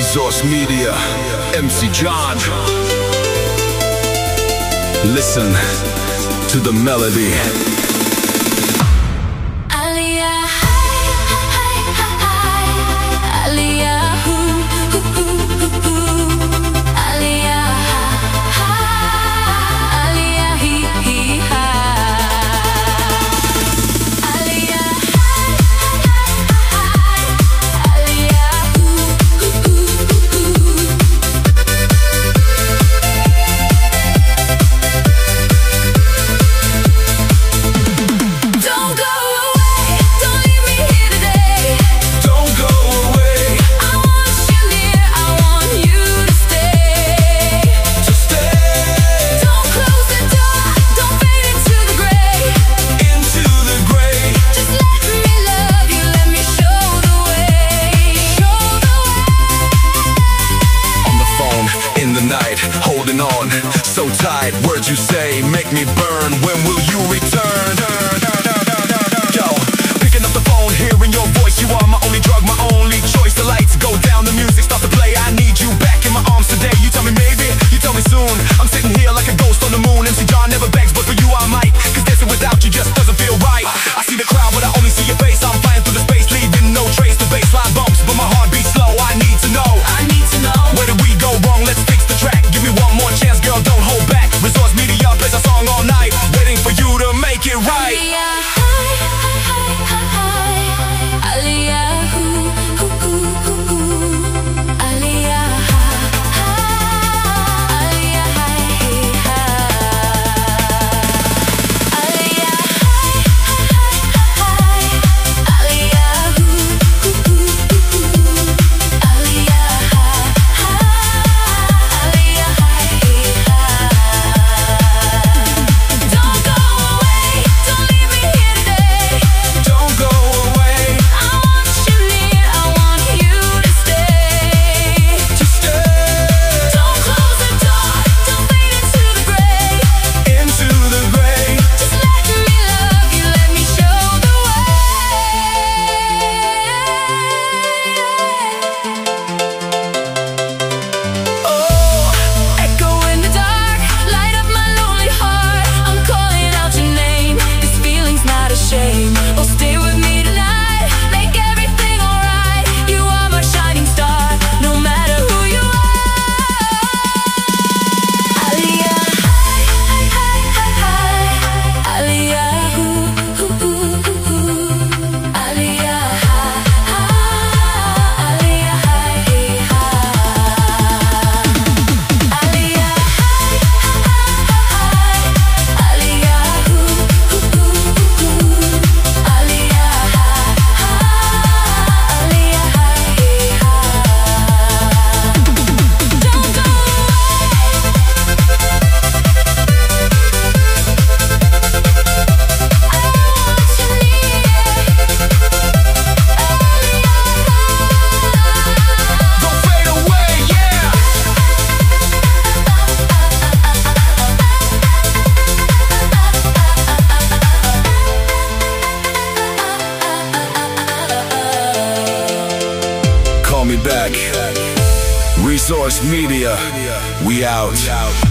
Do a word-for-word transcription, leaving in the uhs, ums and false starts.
Resource Media, M C John. Listen to the melody. Holding on, so tight, words you say make me burn. When will you return? Yo, picking up the phone, hearing your voice. You are my only drug, my only choice. The lights go down, the music starts to play. I need you back in my arms today. You tell me maybe, you tell me soon. I'm sitting here like a ghost on the moon. M C John never begs, but for you I might. Cause dancing without you just doesn't feel right. I see the crowd, but I only see your face. I'm flying through the space, leaving no trace. The baseline bumps, but my heart beats slow. I need to know, I need to know. Where did we go wrong? Let's fix the track. Give me one more chance, girl, don't hold back. Resource Media plays a song all night, waiting for you to make it right. Back. Resource Media, we out.